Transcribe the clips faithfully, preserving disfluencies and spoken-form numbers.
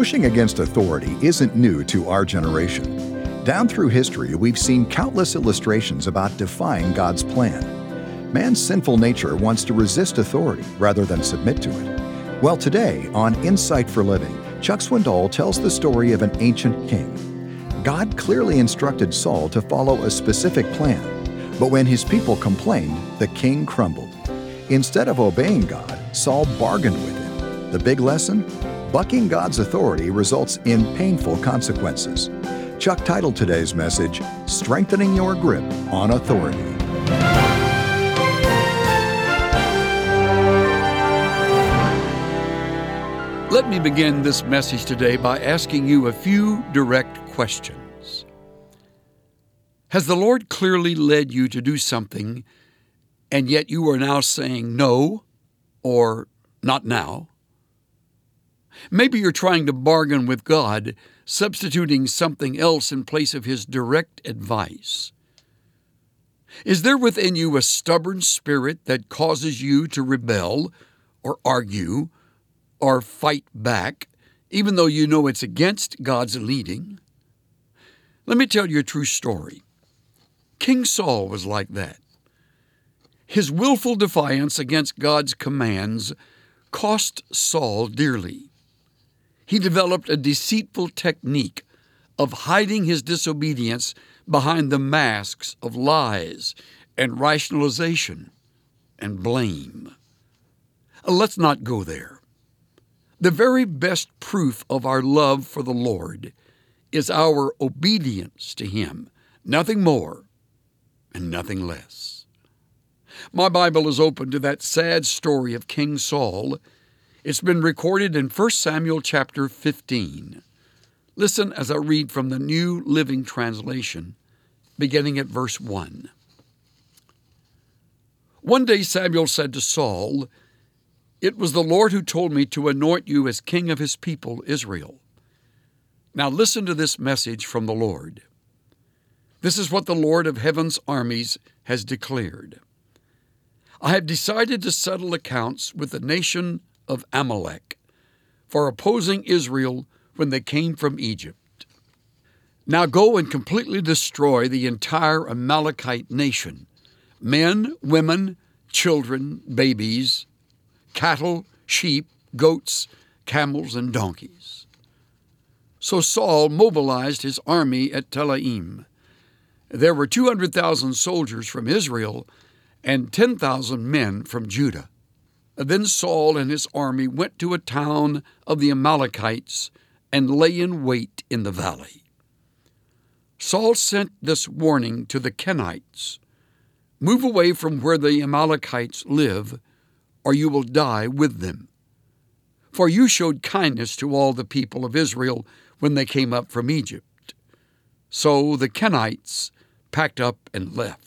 Pushing against authority isn't new to our generation. Down through history, we've seen countless illustrations about defying God's plan. Man's sinful nature wants to resist authority rather than submit to it. Well, today, on Insight for Living, Chuck Swindoll tells the story of an ancient king. God clearly instructed Saul to follow a specific plan, but when his people complained, the king crumbled. Instead of obeying God, Saul bargained with him. The big lesson? Bucking God's authority results in painful consequences. Chuck titled today's message, Strengthening Your Grip on Authority. Let me begin this message today by asking you a few direct questions. Has the Lord clearly led you to do something, and yet you are now saying no or not now? Maybe you're trying to bargain with God, substituting something else in place of His direct advice. Is there within you a stubborn spirit that causes you to rebel or argue or fight back, even though you know it's against God's leading? Let me tell you a true story. King Saul was like that. His willful defiance against God's commands cost Saul dearly. He developed a deceitful technique of hiding his disobedience behind the masks of lies and rationalization and blame. Let's not go there. The very best proof of our love for the Lord is our obedience to Him, nothing more and nothing less. My Bible is open to that sad story of King Saul. It's been recorded in First Samuel chapter fifteen. Listen as I read from the New Living Translation, beginning at verse one. One day Samuel said to Saul, "It was the Lord who told me to anoint you as king of His people, Israel." Now listen to this message from the Lord. This is what the Lord of heaven's armies has declared. I have decided to settle accounts with the nation of Amalek for opposing Israel when they came from Egypt. Now go and completely destroy the entire Amalekite nation, men, women, children, babies, cattle, sheep, goats, camels, and donkeys. So Saul mobilized his army at Telaim. There were two hundred thousand soldiers from Israel and ten thousand men from Judah. Then Saul and his army went to a town of the Amalekites and lay in wait in the valley. Saul sent this warning to the Kenites: "Move away from where the Amalekites live, or you will die with them. For you showed kindness to all the people of Israel when they came up from Egypt." So the Kenites packed up and left.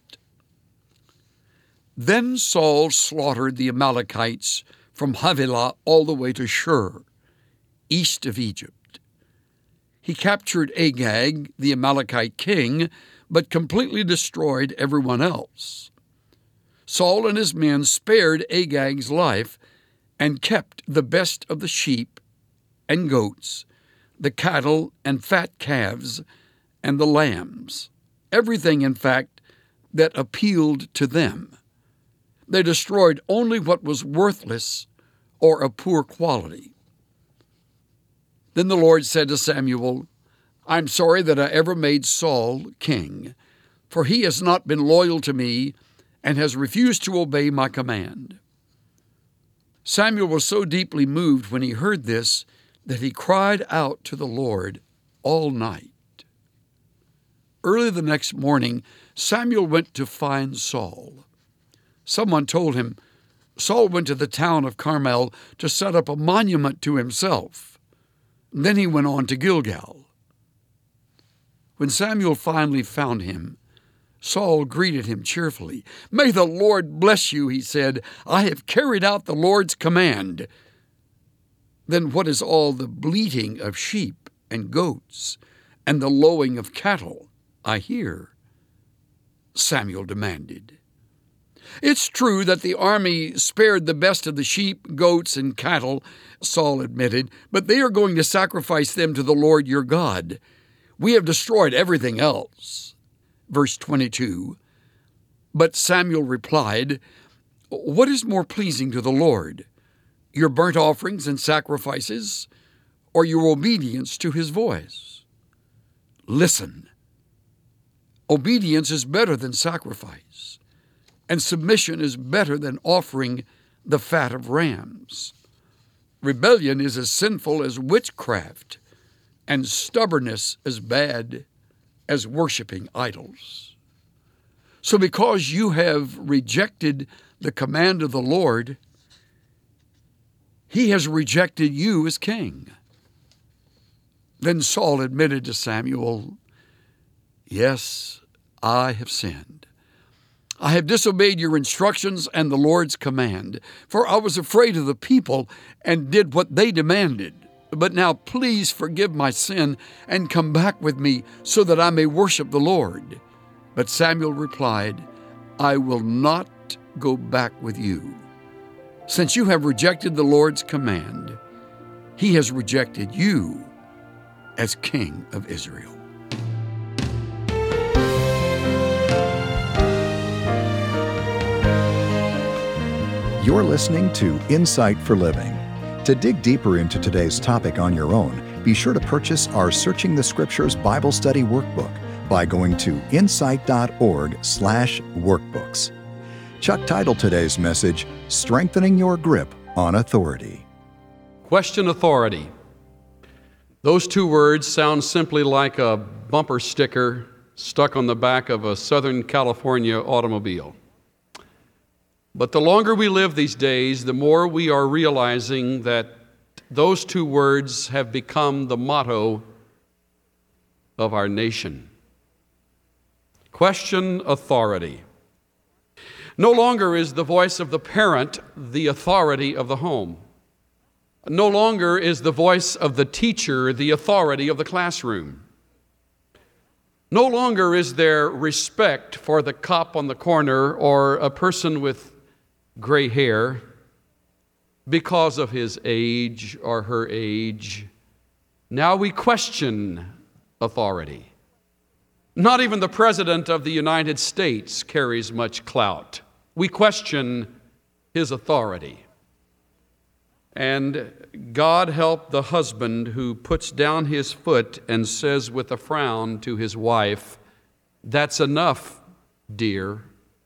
Then Saul slaughtered the Amalekites from Havilah all the way to Shur, east of Egypt. He captured Agag, the Amalekite king, but completely destroyed everyone else. Saul and his men spared Agag's life and kept the best of the sheep and goats, the cattle and fat calves, and the lambs, everything, in fact, that appealed to them. They destroyed only what was worthless or of poor quality. Then the Lord said to Samuel, "I'm sorry that I ever made Saul king, for he has not been loyal to me and has refused to obey my command." Samuel was so deeply moved when he heard this that he cried out to the Lord all night. Early the next morning, Samuel went to find Saul. Someone told him Saul went to the town of Carmel to set up a monument to himself. Then he went on to Gilgal. When Samuel finally found him, Saul greeted him cheerfully. "May the Lord bless you," he said. "I have carried out the Lord's command." "Then what is all the bleating of sheep and goats and the lowing of cattle I hear?" Samuel demanded. It's true that the army spared the best of the sheep, goats, and cattle, Saul admitted, but they are going to sacrifice them to the Lord your God. We have destroyed everything else. Verse twenty-two. But Samuel replied, What is more pleasing to the Lord, your burnt offerings and sacrifices, or your obedience to his voice? Listen. Obedience is better than sacrifice, and submission is better than offering the fat of rams. Rebellion is as sinful as witchcraft, and stubbornness as bad as worshiping idols. So because you have rejected the command of the Lord, he has rejected you as king. Then Saul admitted to Samuel, Yes, I have sinned. I have disobeyed your instructions and the Lord's command, for I was afraid of the people and did what they demanded. But now please forgive my sin and come back with me so that I may worship the Lord. But Samuel replied, I will not go back with you. Since you have rejected the Lord's command, he has rejected you as king of Israel. You're listening to Insight for Living. To dig deeper into today's topic on your own, be sure to purchase our Searching the Scriptures Bible Study Workbook by going to insight.org slash workbooks. Chuck titled today's message, Strengthening Your Grip on Authority. Question authority. Those two words sound simply like a bumper sticker stuck on the back of a Southern California automobile. But the longer we live these days, the more we are realizing that those two words have become the motto of our nation. Question authority. No longer is the voice of the parent the authority of the home. No longer is the voice of the teacher the authority of the classroom. No longer is there respect for the cop on the corner or a person with gray hair because of his age or her age. Now we question authority. Not even the President of the United States carries much clout. We question his authority. And God help the husband who puts down his foot and says with a frown to his wife, "That's enough, dear."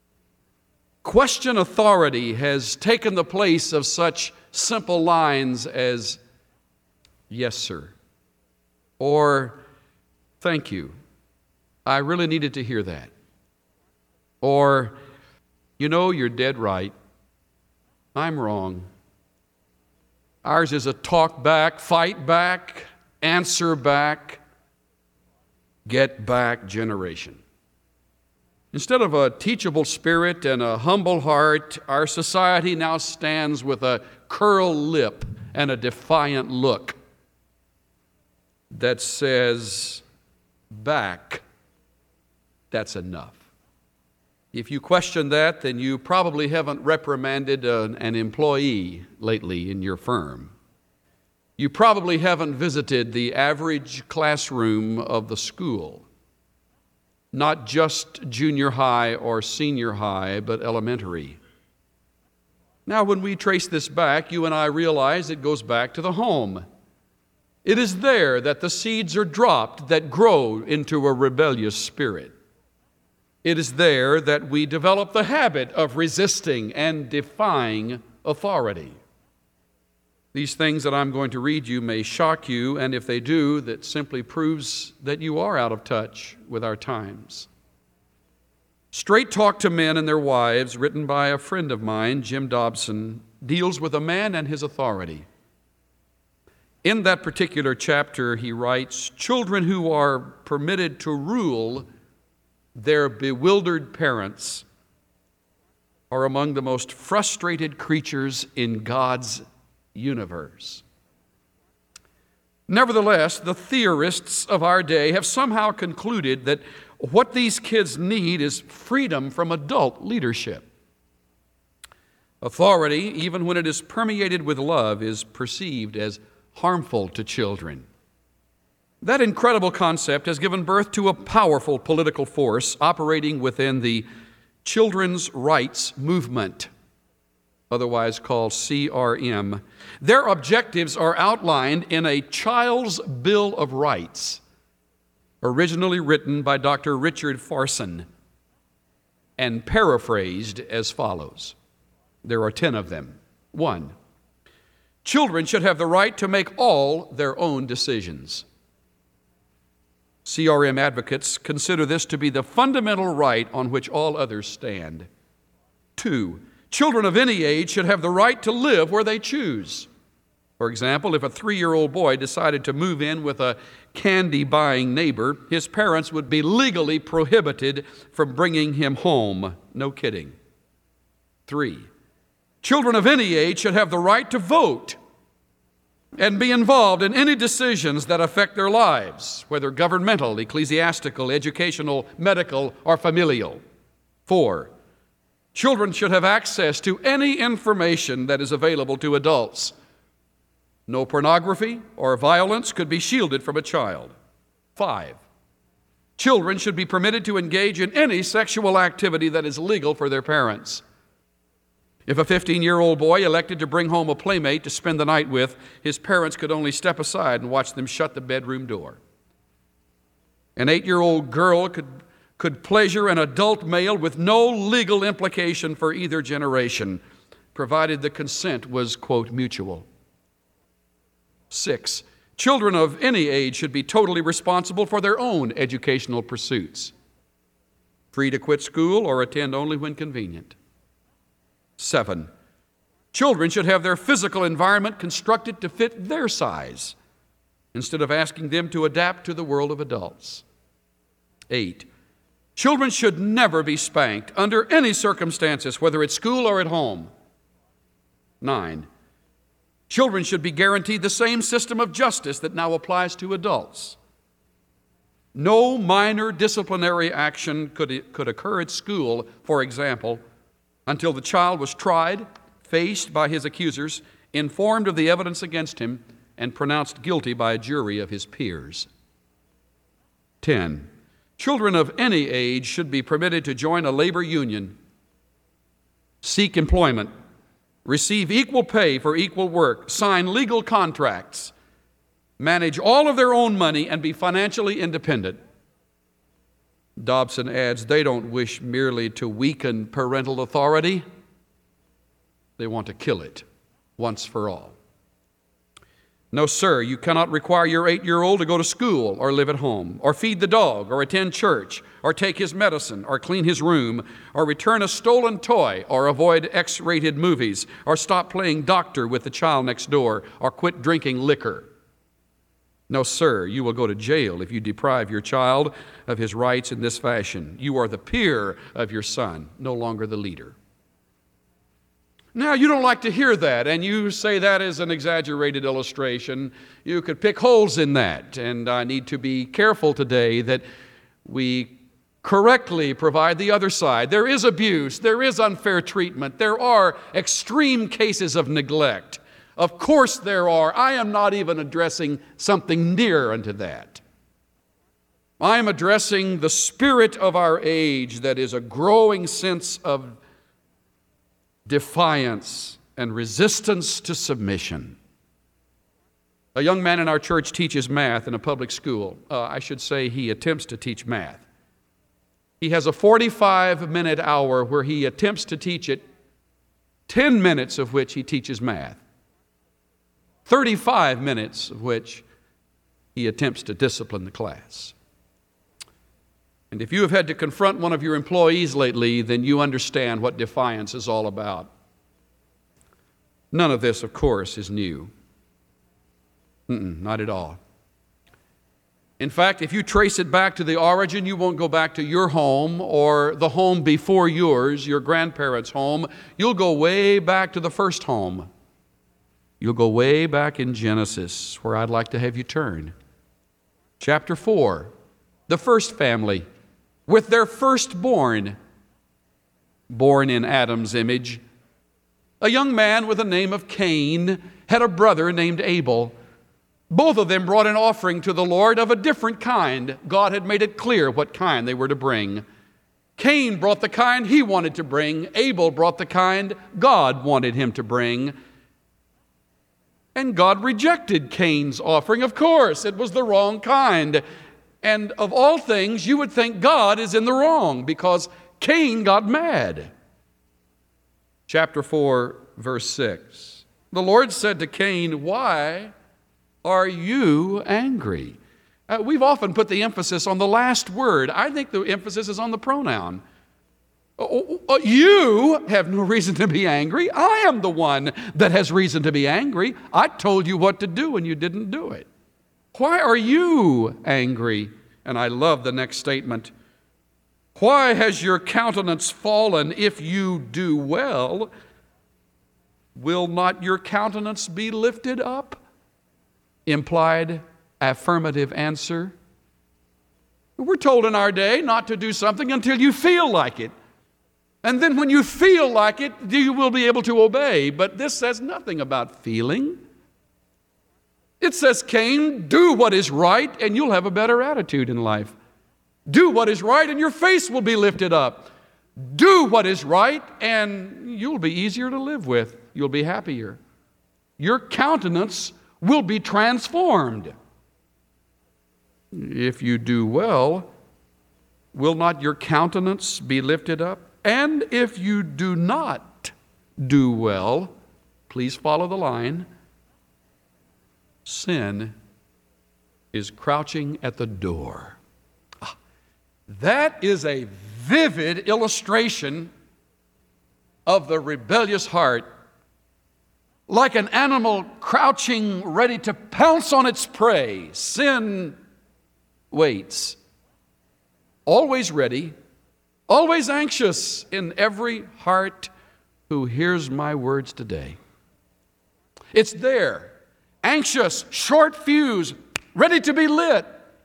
Question authority has taken the place of such simple lines as, "Yes, sir," or "Thank you. I really needed to hear that." Or, "You know, you're dead right. I'm wrong." Ours is a talk back, fight back, answer back, get back generation. Instead of a teachable spirit and a humble heart, our society now stands with a curled lip and a defiant look that says, "Back, that's enough." If you question that, then you probably haven't reprimanded an, an employee lately in your firm. You probably haven't visited the average classroom of the school. Not just junior high or senior high, but elementary. Now, when we trace this back, you and I realize it goes back to the home. It is there that the seeds are dropped that grow into a rebellious spirit. It is there that we develop the habit of resisting and defying authority. These things that I'm going to read you may shock you, and if they do, that simply proves that you are out of touch with our times. Straight Talk to Men and Their Wives, written by a friend of mine, Jim Dobson, deals with a man and his authority. In that particular chapter, he writes, "Children who are permitted to rule their bewildered parents are among the most frustrated creatures in God's universe." Nevertheless, the theorists of our day have somehow concluded that what these kids need is freedom from adult leadership. Authority, even when it is permeated with love, is perceived as harmful to children. That incredible concept has given birth to a powerful political force operating within the children's rights movement, otherwise called C R M. Their objectives are outlined in a Child's Bill of Rights, originally written by Doctor Richard Farson and paraphrased as follows. There are ten of them. One, children should have the right to make all their own decisions. C R M advocates consider this to be the fundamental right on which all others stand. Two, children of any age should have the right to live where they choose. For example, if a three-year-old boy decided to move in with a candy-buying neighbor, his parents would be legally prohibited from bringing him home. No kidding. Three, children of any age should have the right to vote and be involved in any decisions that affect their lives, whether governmental, ecclesiastical, educational, medical, or familial. Four, children should have access to any information that is available to adults. No pornography or violence could be shielded from a child. Five, children should be permitted to engage in any sexual activity that is legal for their parents. If a fifteen-year-old boy elected to bring home a playmate to spend the night with, his parents could only step aside and watch them shut the bedroom door. An eight-year-old girl could, could pleasure an adult male with no legal implication for either generation, provided the consent was, quote, mutual. Six, children of any age should be totally responsible for their own educational pursuits, free to quit school or attend only when convenient. Seven, children should have their physical environment constructed to fit their size instead of asking them to adapt to the world of adults. Eight, children should never be spanked under any circumstances, whether at school or at home. Nine, children should be guaranteed the same system of justice that now applies to adults. No minor disciplinary action could, could occur at school, for example, until the child was tried, faced by his accusers, informed of the evidence against him, and pronounced guilty by a jury of his peers. Ten, children of any age should be permitted to join a labor union, seek employment, receive equal pay for equal work, sign legal contracts, manage all of their own money, and be financially independent. Dobson adds, they don't wish merely to weaken parental authority. They want to kill it once for all. No, sir, you cannot require your eight-year-old to go to school or live at home, or feed the dog, or attend church, or take his medicine, or clean his room, or return a stolen toy, or avoid X-rated movies, or stop playing doctor with the child next door, or quit drinking liquor. No, sir, you will go to jail if you deprive your child of his rights in this fashion. You are the peer of your son, no longer the leader. Now, you don't like to hear that, and you say that is an exaggerated illustration. You could pick holes in that, and I need to be careful today that we correctly provide the other side. There is abuse, there is unfair treatment, there are extreme cases of neglect. Of course there are. I am not even addressing something near unto that. I am addressing the spirit of our age that is a growing sense of defiance and resistance to submission. A young man in our church teaches math in a public school. Uh, I should say he attempts to teach math. He has a forty-five minute hour where he attempts to teach it, ten minutes of which he teaches math. thirty-five minutes of which he attempts to discipline the class. And if you have had to confront one of your employees lately, then you understand what defiance is all about. None of this, of course, is new. Mm-mm, not at all. In fact, if you trace it back to the origin, you won't go back to your home or the home before yours, your grandparents' home. You'll go way back to the first home. You'll go way back in Genesis, where I'd like to have you turn. Chapter four, the first family, with their firstborn, born in Adam's image, A young man with the name of Cain had a brother named Abel. Both of them brought an offering to the Lord of a different kind. God had made it clear what kind they were to bring. Cain brought the kind he wanted to bring. Abel brought the kind God wanted him to bring. And God rejected Cain's offering. Of course, it was the wrong kind. And of all things, you would think God is in the wrong because Cain got mad. Chapter four, verse six. The Lord said to Cain, "Why are you angry?" Uh, we've often put the emphasis on the last word. I think the emphasis is on the pronoun. Oh, oh, you have no reason to be angry. I am the one that has reason to be angry. I told you what to do and you didn't do it. Why are you angry? And I love the next statement. Why has your countenance fallen? If you do well, will not your countenance be lifted up? Implied affirmative answer. We're told in our day not to do something until you feel like it. And then when you feel like it, you will be able to obey. But this says nothing about feeling. It says, Cain, do what is right and you'll have a better attitude in life. Do what is right and your face will be lifted up. Do what is right and you'll be easier to live with. You'll be happier. Your countenance will be transformed. If you do well, will not your countenance be lifted up? And if you do not do well, please follow the line. Sin is crouching at the door. Ah, that is a vivid illustration of the rebellious heart. Like an animal crouching ready to pounce on its prey, sin waits, always ready, always anxious in every heart who hears my words today. It's there, anxious, short fuse, ready to be lit.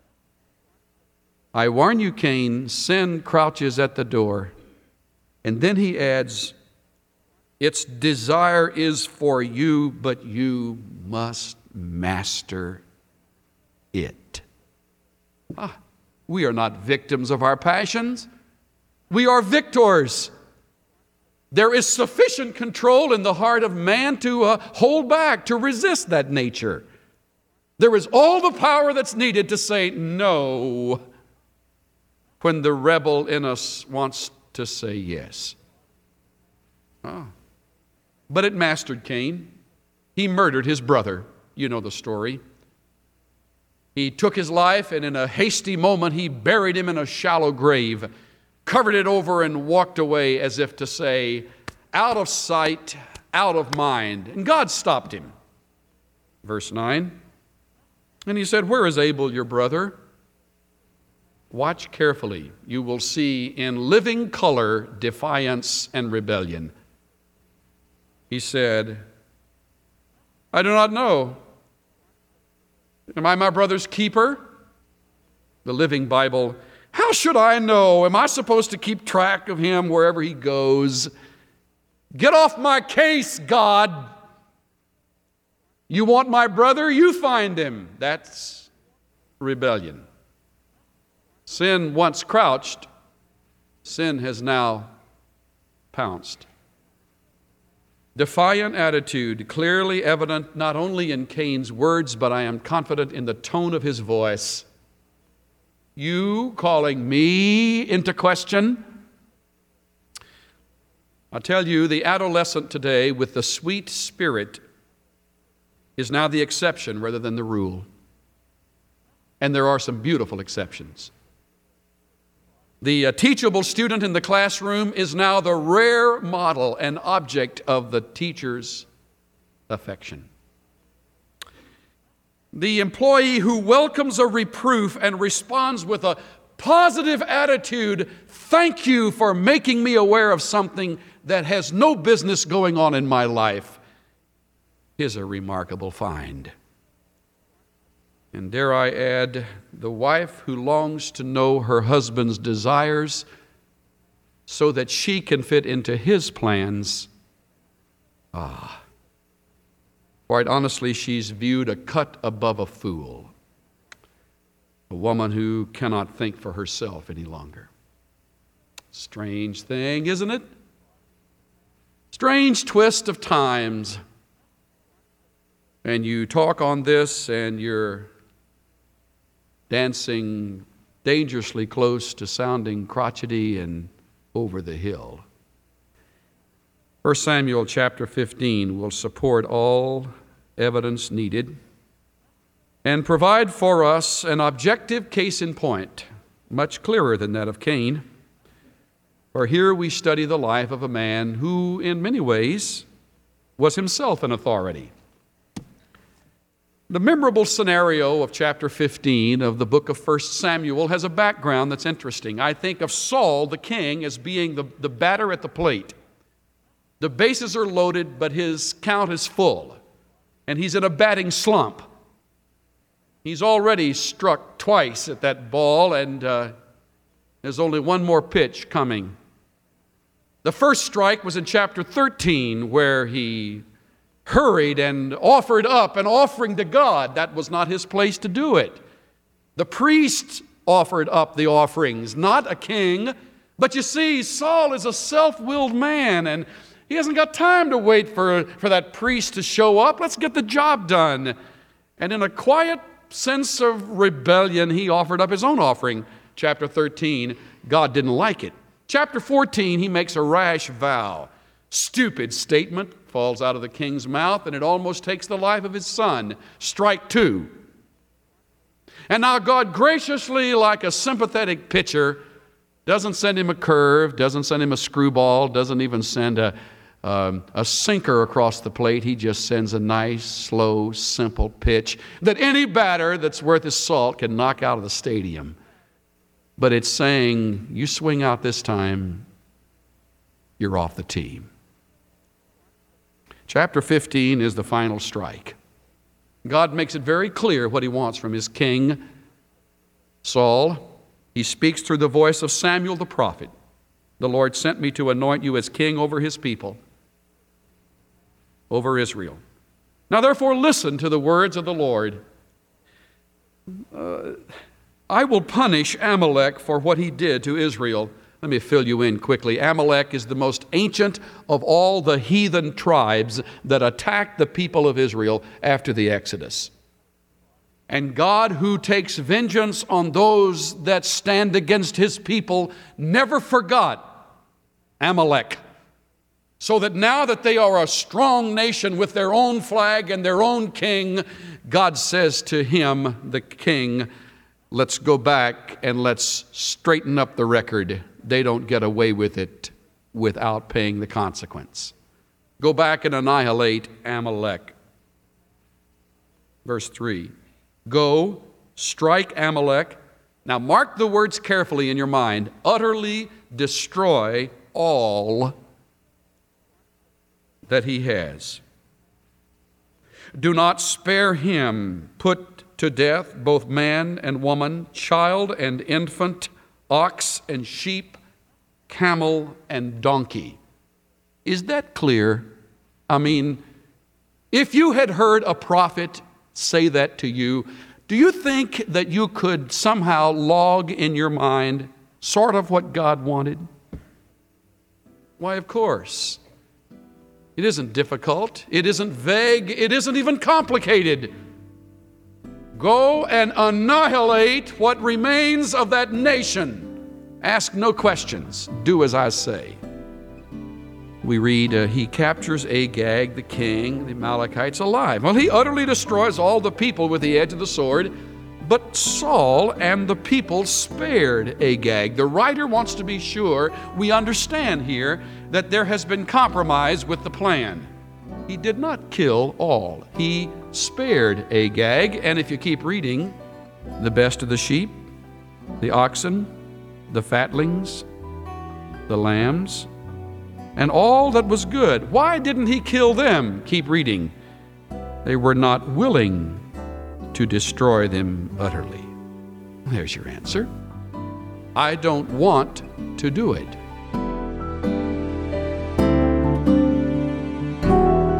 I warn you, Cain, sin crouches at the door. And then he adds, its desire is for you, but you must master it. Ah, we are not victims of our passions. We are victors. There is sufficient control in the heart of man to uh, hold back, to resist that nature. There is all the power that's needed to say no when the rebel in us wants to say yes. Ah. But it mastered Cain. He murdered his brother. You know the story. He took his life, and in a hasty moment, he buried him in a shallow grave, covered it over, and walked away as if to say, out of sight, out of mind. And God stopped him. Verse nine. And he said, where is Abel, your brother? Watch carefully. You will see in living color defiance and rebellion. He said, I do not know. Am I my brother's keeper? The Living Bible, how should I know? Am I supposed to keep track of him wherever he goes? Get off my case, God. You want my brother? You find him. That's rebellion. Sin once crouched, sin has now pounced. Defiant attitude, clearly evident not only in Cain's words, but I am confident in the tone of his voice. You calling me into question? I tell you, the adolescent today with the sweet spirit is now the exception rather than the rule. And there are some beautiful exceptions. The uh, teachable student in the classroom is now the rare model and object of the teacher's affection. The employee who welcomes a reproof and responds with a positive attitude, thank you for making me aware of something that has no business going on in my life, is a remarkable find. And dare I add, the wife who longs to know her husband's desires so that she can fit into his plans, Ah. Quite honestly, she's viewed a cut above a fool, a woman who cannot think for herself any longer. Strange thing, isn't it? Strange twist of times. And you talk on this and you're dancing dangerously close to sounding crotchety and over the hill. First Samuel chapter fifteen will support all evidence needed and provide for us an objective case in point, much clearer than that of Cain. For here we study the life of a man who, in many ways, was himself an authority. The memorable scenario of chapter fifteen of the book of First Samuel has a background that's interesting. I think of Saul, the king, as being the, the batter at the plate. The bases are loaded, but his count is full, and he's in a batting slump. He's already struck twice at that ball, and uh, there's only one more pitch coming. The first strike was in chapter thirteen, where he hurried and offered up an offering to God. That was not his place to do it. The priest offered up the offerings, not a king. But you see, Saul is a self-willed man, and he hasn't got time to wait for, for that priest to show up. Let's get the job done. And in a quiet sense of rebellion, he offered up his own offering. Chapter thirteen, God didn't like it. Chapter fourteen, he makes a rash vow. Stupid statement falls out of the king's mouth, and it almost takes the life of his son. Strike two. And now God graciously, like a sympathetic pitcher, doesn't send him a curve, doesn't send him a screwball, doesn't even send a, um, a sinker across the plate. He just sends a nice, slow, simple pitch that any batter that's worth his salt can knock out of the stadium. But it's saying, you swing out this time, you're off the team. Chapter fifteen is the final strike. God makes it very clear what he wants from his king, Saul. He speaks through the voice of Samuel the prophet. The Lord sent me to anoint you as king over his people, over Israel. Now therefore listen to the words of the Lord. Uh, I will punish Amalek for what he did to Israel. Let me fill you in quickly. Amalek is the most ancient of all the heathen tribes that attacked the people of Israel after the Exodus. And God, who takes vengeance on those that stand against his people, never forgot Amalek. So that now that they are a strong nation with their own flag and their own king, God says to him, the king, let's go back and let's straighten up the record. They don't get away with it without paying the consequence. Go back and annihilate Amalek. Verse three. Go, strike Amalek. Now mark the words carefully in your mind. Utterly destroy all that he has. Do not spare him. Put to death both man and woman, child and infant, ox and sheep, camel and donkey. Is that clear? I mean, if you had heard a prophet say that to you, do you think that you could somehow log in your mind sort of what God wanted? Why, of course. It isn't difficult. It isn't vague. It isn't even complicated. Go and annihilate what remains of that nation. Ask no questions. Do as I say. We read, uh, he captures Agag, the king, the Amalekites, alive. Well, he utterly destroys all the people with the edge of the sword, but Saul and the people spared Agag. The writer wants to be sure we understand here that there has been compromise with the plan. He did not kill all. He spared Agag, and if you keep reading, the best of the sheep, the oxen, the fatlings, the lambs, and all that was good. Why didn't he kill them? Keep reading. They were not willing to destroy them utterly. There's your answer. I don't want to do it.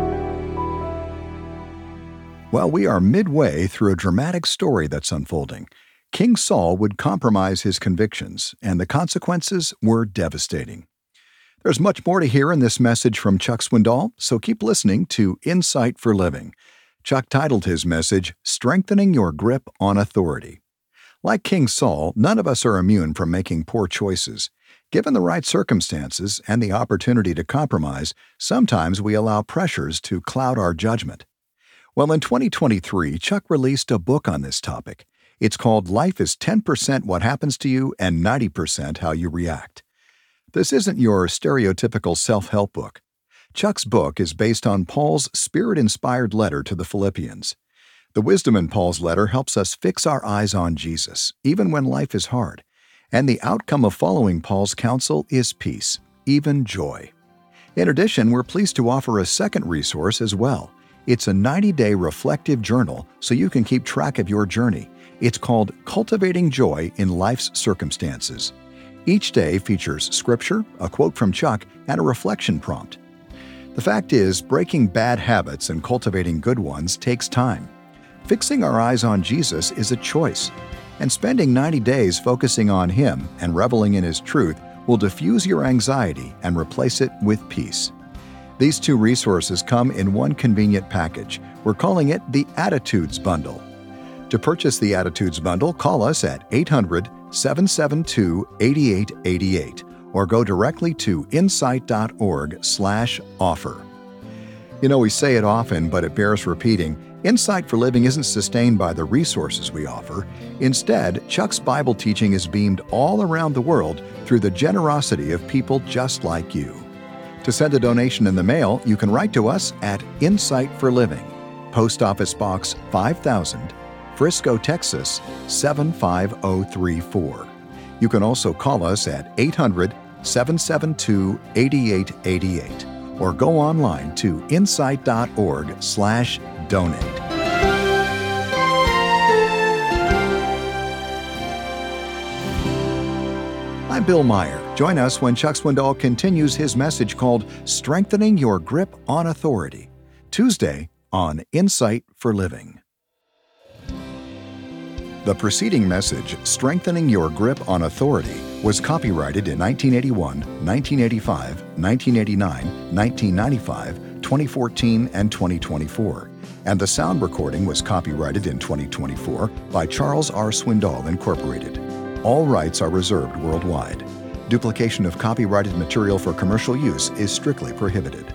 Well, we are midway through a dramatic story that's unfolding. King Saul would compromise his convictions, and the consequences were devastating. There's much more to hear in this message from Chuck Swindoll, so keep listening to Insight for Living. Chuck titled his message, Strengthening Your Grip on Authority. Like King Saul, none of us are immune from making poor choices. Given the right circumstances and the opportunity to compromise, sometimes we allow pressures to cloud our judgment. Well, in twenty twenty-three, Chuck released a book on this topic. It's called Life is ten percent What Happens to You and ninety percent How You React. This isn't your stereotypical self-help book. Chuck's book is based on Paul's Spirit-inspired letter to the Philippians. The wisdom in Paul's letter helps us fix our eyes on Jesus, even when life is hard. And the outcome of following Paul's counsel is peace, even joy. In addition, we're pleased to offer a second resource as well. It's a ninety-day reflective journal so you can keep track of your journey. It's called Cultivating Joy in Life's Circumstances. Each day features scripture, a quote from Chuck, and a reflection prompt. The fact is, breaking bad habits and cultivating good ones takes time. Fixing our eyes on Jesus is a choice, and spending ninety days focusing on Him and reveling in His truth will diffuse your anxiety and replace it with peace. These two resources come in one convenient package. We're calling it the Attitudes Bundle. To purchase the Attitudes Bundle, call us at eight hundred, seven seven two, eight eight eight eight or go directly to insight.org slash offer. You know, we say it often, but it bears repeating. Insight for Living isn't sustained by the resources we offer. Instead, Chuck's Bible teaching is beamed all around the world through the generosity of people just like you. To send a donation in the mail, you can write to us at Insight for Living, Post Office Box five thousand, Frisco, Texas seven five zero three four. You can also call us at eight hundred, seven seven two, eight eight eight eight or go online to insight.org slash donate. I'm Bill Meyer. Join us when Chuck Swindoll continues his message called Strengthening Your Grip on Authority, Tuesday on Insight for Living. The preceding message, Strengthening Your Grip on Authority, was copyrighted in nineteen eighty-one, nineteen eighty-five, nineteen eighty-nine, nineteen ninety-five, twenty fourteen, and twenty twenty-four, and the sound recording was copyrighted in twenty twenty-four by Charles R. Swindoll, Incorporated. All rights are reserved worldwide. Duplication of copyrighted material for commercial use is strictly prohibited.